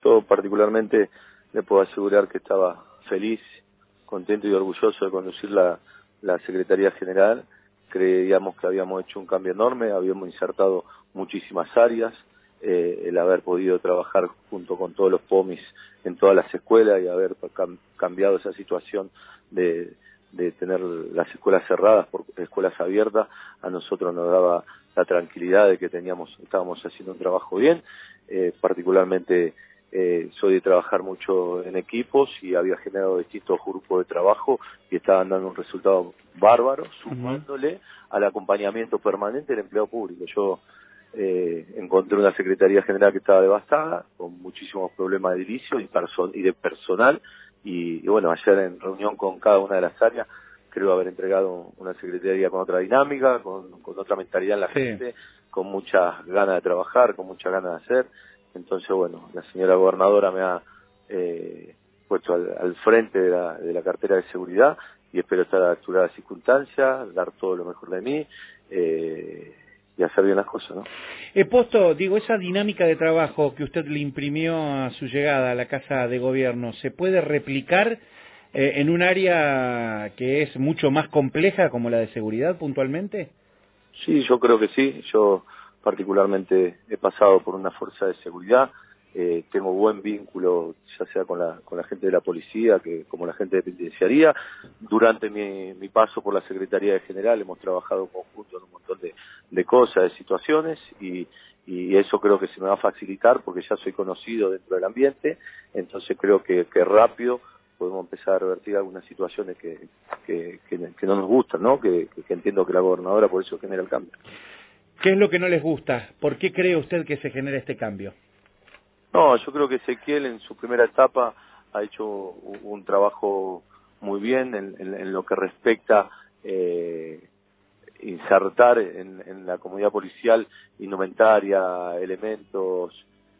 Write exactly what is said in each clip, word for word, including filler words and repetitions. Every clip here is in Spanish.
Yo particularmente le puedo asegurar que estaba feliz, contento y orgulloso de conducir la, la Secretaría General. Creíamos que habíamos hecho un cambio enorme, habíamos insertado muchísimas áreas, eh, el haber podido trabajar junto con todos los P O M I S en todas las escuelas y haber cam cambiado esa situación de, de tener las escuelas cerradas por escuelas abiertas, a nosotros nos daba la tranquilidad de que teníamos, estábamos haciendo un trabajo bien. Eh, particularmente eh, soy de trabajar mucho en equipos y había generado distintos grupos de trabajo y estaban dando un resultado bárbaro, sumándole uh-huh. al acompañamiento permanente del empleado público. Yo eh, encontré una Secretaría General que estaba devastada, con muchísimos problemas de edilicio y, y de personal, y, y bueno, ayer en reunión con cada una de las áreas, creo haber entregado una secretaría con otra dinámica, con, con otra mentalidad en la sí. gente, con muchas ganas de trabajar, con muchas ganas de hacer. Entonces, bueno, la señora gobernadora me ha eh, puesto al, al frente de la, de la cartera de seguridad y espero estar a la altura de las circunstancias, dar todo lo mejor de mí eh, y hacer bien las cosas, ¿no? He puesto, digo, esa dinámica de trabajo que usted le imprimió a su llegada a la Casa de Gobierno, ¿se puede replicar eh, en un área que es mucho más compleja como la de seguridad puntualmente? Sí, yo creo que sí. Yo particularmente he pasado por una fuerza de seguridad, eh, tengo buen vínculo ya sea con la con la gente de la policía que como la gente de penitenciaría. Durante mi, mi paso por la Secretaría de General hemos trabajado en conjunto en un montón de, de cosas, de situaciones y, y eso creo que se me va a facilitar porque ya soy conocido dentro del ambiente, entonces creo que, que rápido podemos empezar a revertir algunas situaciones que, que, que, que no nos gustan, ¿no? Que, que entiendo que la gobernadora por eso genera el cambio. ¿Qué es lo que no les gusta? ¿Por qué cree usted que se genera este cambio? No, yo creo que Ezequiel en su primera etapa ha hecho un, un trabajo muy bien en, en, en lo que respecta eh, insertar en, en la comunidad policial indumentaria, elementos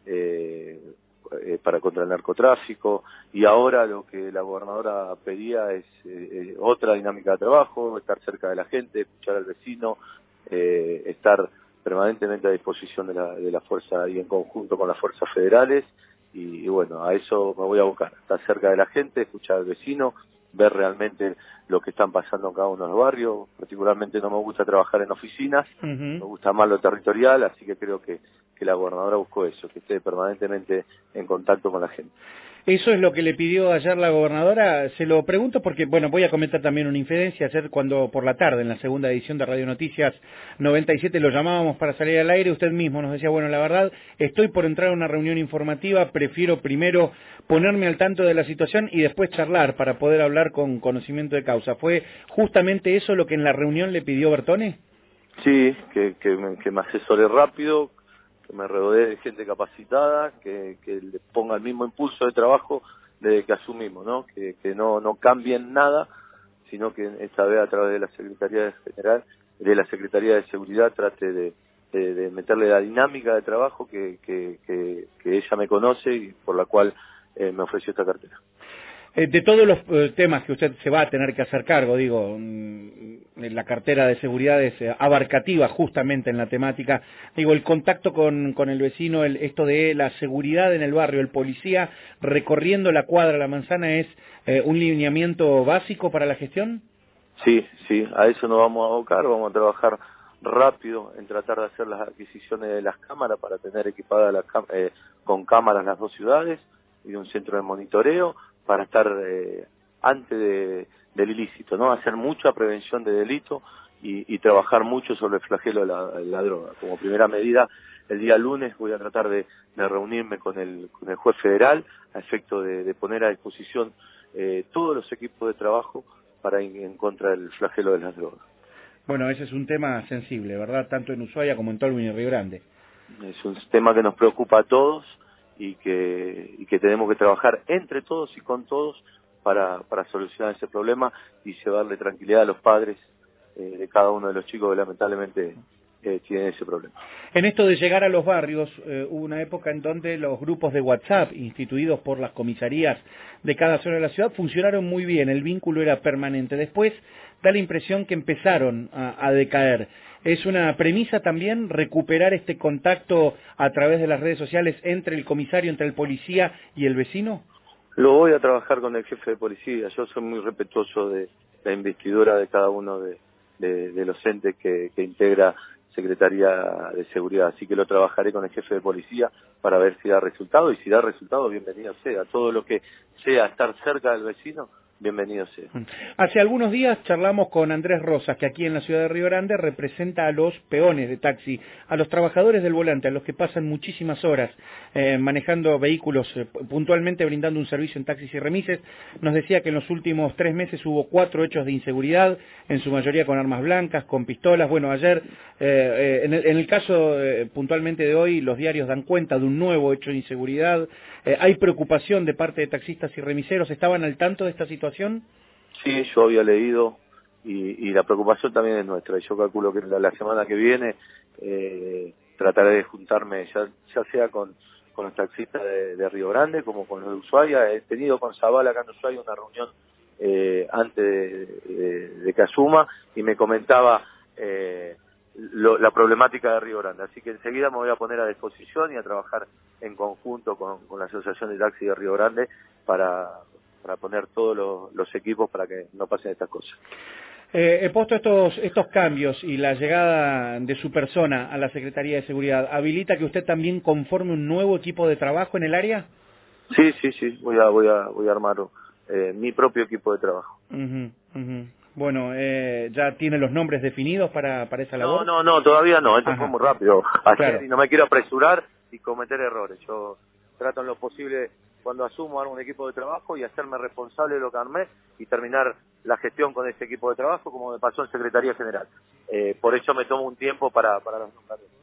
eh, eh, para contra el narcotráfico, y ahora lo que la gobernadora pedía es eh, otra dinámica de trabajo, estar cerca de la gente, escuchar al vecino, eh, estar permanentemente a disposición de la, de la fuerza y en conjunto con las fuerzas federales y, y bueno, a eso me voy a abocar, estar cerca de la gente, escuchar al vecino, ver realmente lo que están pasando en cada uno de los barrios. Particularmente no me gusta trabajar en oficinas, uh-huh. me gusta más lo territorial, así que creo que, que la gobernadora buscó eso, que esté permanentemente en contacto con la gente. ¿Eso es lo que le pidió ayer la gobernadora? Se lo pregunto porque, bueno, voy a comentar también una infidencia. Ayer cuando por la tarde, en la segunda edición de Radio Noticias noventa y siete, lo llamábamos para salir al aire, usted mismo nos decía, bueno, la verdad, estoy por entrar a una reunión informativa, prefiero primero ponerme al tanto de la situación y después charlar para poder hablar con conocimiento de causa. ¿Fue justamente eso lo que en la reunión le pidió Bertone? Sí, que, que, me, que me asesore rápido, que me rodee de gente capacitada, que, que le ponga el mismo impulso de trabajo desde que asumimos, ¿no? Que, que no, no cambien nada, sino que esta vez a través de la Secretaría General, de la Secretaría de Seguridad, trate de, de, de meterle la dinámica de trabajo que, que, que, que ella me conoce y por la cual eh, me ofreció esta cartera. De todos los eh, temas que usted se va a tener que hacer cargo, digo, la cartera de seguridad es abarcativa justamente en la temática, digo, el contacto con, con el vecino, el, esto de la seguridad en el barrio, el policía recorriendo la cuadra, la manzana, ¿es eh, un lineamiento básico para la gestión? Sí, sí, a eso nos vamos a abocar, vamos a trabajar rápido en tratar de hacer las adquisiciones de las cámaras para tener equipadas las eh, con cámaras las dos ciudades y un centro de monitoreo para estar eh, antes de, del ilícito, ¿no? Hacer mucha prevención de delito y, y trabajar mucho sobre el flagelo de la, de la droga. Como primera medida, el día lunes voy a tratar de, de reunirme con el, con el juez federal a efecto de, de poner a disposición eh, todos los equipos de trabajo para ir en contra del flagelo de las drogas. Bueno, ese es un tema sensible, ¿verdad? Tanto en Ushuaia como en Tolwyn y Río Grande. Es un tema que nos preocupa a todos y que, y que tenemos que trabajar entre todos y con todos para, para solucionar ese problema y llevarle tranquilidad a los padres eh, de cada uno de los chicos que lamentablemente eh, tienen ese problema. En esto de llegar a los barrios, eh, hubo una época en donde los grupos de WhatsApp, instituidos por las comisarías de cada zona de la ciudad, funcionaron muy bien, el vínculo era permanente. Después da la impresión que empezaron a, a decaer. ¿Es una premisa también recuperar este contacto a través de las redes sociales entre el comisario, entre el policía y el vecino? Lo voy a trabajar con el jefe de policía. Yo soy muy respetuoso de la investidura de cada uno de, de, de los entes que, que integra Secretaría de Seguridad. Así que lo trabajaré con el jefe de policía para ver si da resultado. Y si da resultado, bienvenido sea. Todo lo que sea estar cerca del vecino, bienvenido sea. Hace algunos días charlamos con Andrés Rosas, que aquí en la ciudad de Río Grande representa a los peones de taxi, a los trabajadores del volante, a los que pasan muchísimas horas eh, manejando vehículos, eh, puntualmente brindando un servicio en taxis y remises. Nos decía que en los últimos tres meses hubo cuatro hechos de inseguridad, en su mayoría con armas blancas, con pistolas. Bueno, ayer, eh, eh, en, el, en el caso eh, puntualmente de hoy, los diarios dan cuenta de un nuevo hecho de inseguridad. Eh, hay preocupación de parte de taxistas y remiseros. ¿Estaban al tanto de esta situación? Sí, yo había leído y, y la preocupación también es nuestra. Yo calculo que la, la semana que viene eh, trataré de juntarme ya, ya sea con, con los taxistas de, de Río Grande como con los de Ushuaia. He tenido con Zavala acá en Ushuaia una reunión eh, antes de, de, de que asuma y me comentaba eh, lo, la problemática de Río Grande. Así que enseguida me voy a poner a disposición y a trabajar en conjunto con, con la Asociación de Taxi de Río Grande para... para poner todos los, los equipos para que no pasen estas cosas. Eh, he puesto estos, estos cambios y la llegada de su persona a la Secretaría de Seguridad, ¿habilita que usted también conforme un nuevo equipo de trabajo en el área? Sí, sí, sí, voy a, voy a, voy a armar eh, mi propio equipo de trabajo. Uh-huh, uh-huh. Bueno, eh, ¿ya tiene los nombres definidos para, para esa labor? No, no, no, todavía no, esto Ajá. fue muy rápido ayer claro. Y no me quiero apresurar y cometer errores. Yo trato en lo posible cuando asumo armo un equipo de trabajo y hacerme responsable de lo que armé y terminar la gestión con ese equipo de trabajo como me pasó en Secretaría General. Eh, por eso me tomo un tiempo para, para los nombres.